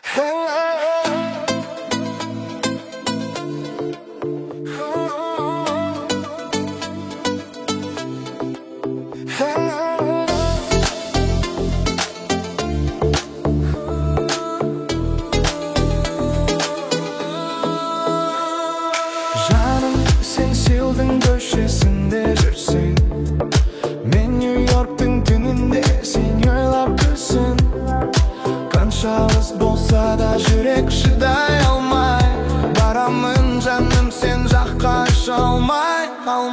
Жаным, сен Сеулдың көшесінде жүрсің, мен Нью-Йорктың түнінде сен ойлап күлсін. Қанша алыс болса да жүрек шыдай алмай барамын, жаным, сен жаққа ұша алмай.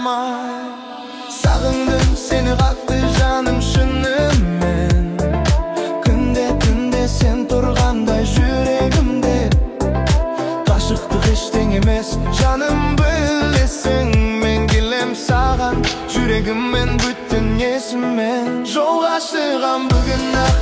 Сағындым сені қатты, жаным, шынымен. Күнде түнде сен тұрғандай жүрегімде. Қашықтық ештеңе емес, жаным, білесің. Мен келем саған жүрегіммен, бүтін есіммен. Жолға шығам бүгін ақ